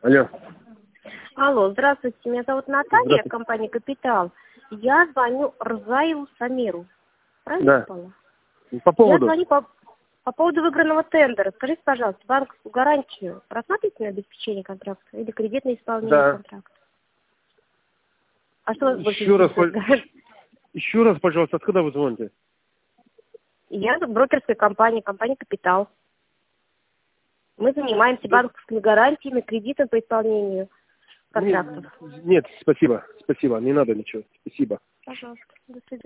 Алло. Алло, здравствуйте, меня зовут Наталья, компания «Капитал». Я звоню Рзаеву Самиру. Правильно Да. попала? По поводу? Я звоню по поводу выигранного тендера. Скажите, пожалуйста, банковскую гарантию рассматриваете на обеспечение контракта или кредитное исполнение контракта? А что вас больше интересует? Еще раз, пожалуйста, откуда вы звоните? Я в брокерской компании «Капитал». Мы занимаемся банковскими гарантиями, кредитом по исполнению контрактов. Нет, спасибо, не надо ничего, спасибо. Пожалуйста, до свидания.